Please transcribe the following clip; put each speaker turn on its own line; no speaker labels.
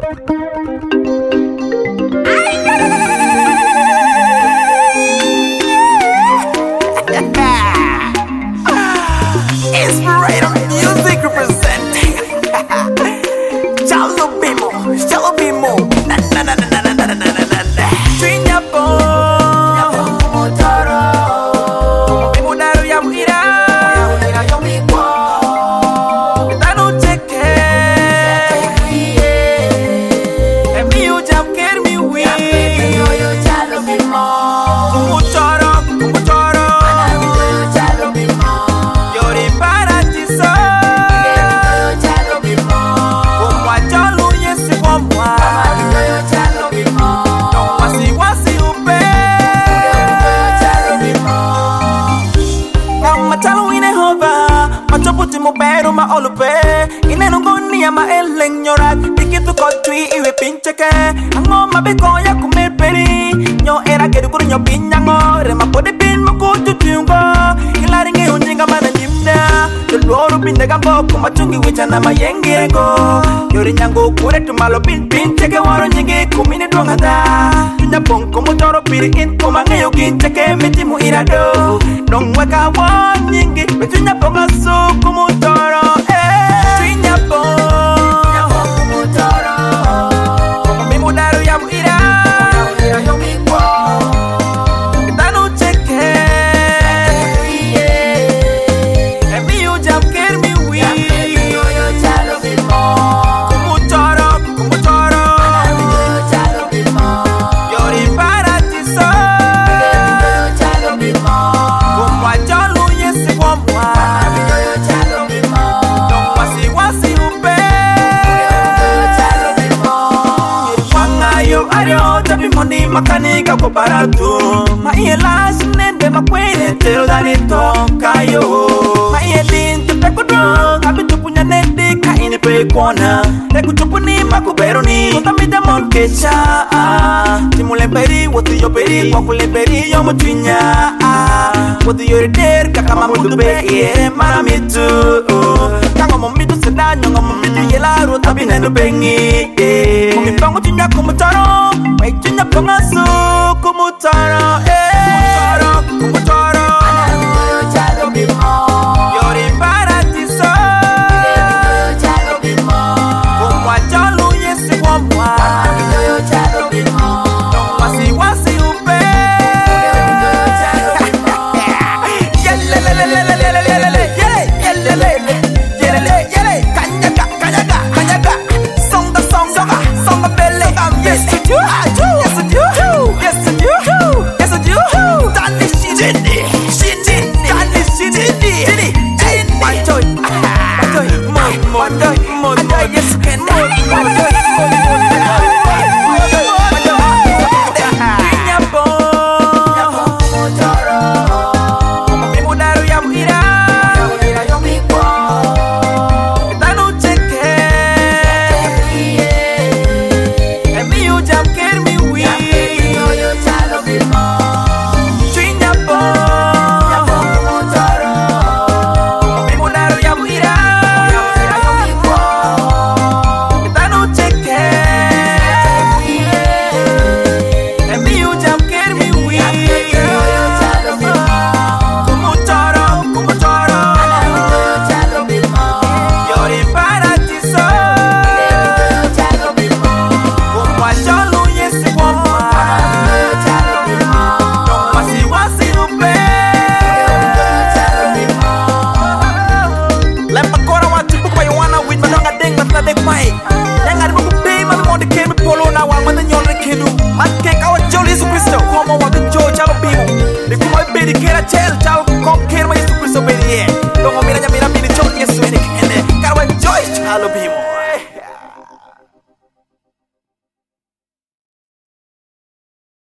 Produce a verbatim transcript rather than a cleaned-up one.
Inspirator Music representing. Chalo Bimo, Chalo Bimo. Na na na na na na na na na na. Twinya po, motoro. Bimo daru ya muira, muira yo mi kwa. Tanu cheke, emi u jam ker mi wi. Yo yo Chalo Bimo. Motoro, motoro. Chalo Bimo. Yori paradiso. Chalo Bimo. Kwa chalo yesi kwa mwa. Chalo Bimo. Wasi wasi upe. Chalo Bimo. Kama chalo ine hova. Machoputi mubero ma olupe. Ine nungoni ya ma eleng nyorak. Dikitu kotui iwe pincheke. Ango mabiko ya kumeperi. Nyo era kedukuru nyo pinyango. Rema pode pin mukutu tiungo. Ilaringi unjinga mana nyimna. Loro pinda gambo kumachungi wicha na mayengego. Yori nyango kure tumalo pin pin cheke waro nyingi kumini duangata. Tunya pongko mutoro piri in kumangayo gincheke mitimu irado. Nong weka wan nyingi betunya ponga su kumutoro. Tunya pongko kumutoro. Mimu daru ya muira. Muira yo mikwo. Kitanu cheke. Emi u jam ker mi wi. Yo yo Chalo Bimo. Kumutoro, kumutoro. Chalo Bimo. Yori paradiso. Chalo Bimo. Kumwa chalo yesi kwa mwa. Chalo Bimo. Don't wasi wasi upe. Chalo Bimo. Wanga yo ario tapi moni makanika ko baratu. Ma iela sinende makwene tero danito kayo. Ma ielin te pekudo habitu punya nende ka ini pe kona. Reku chupuni makubero ni utamida monkecha. Timule peri wotu yo peri wakule peri yo mutwinya. Wotu yo der kakama mutu be ye maramitu. Kango momitu sedanyo ngomo mitu yela ro tabi nenu bengi. Momi pangu tinya kumutaro. Wait tinya ponga su kumutaro.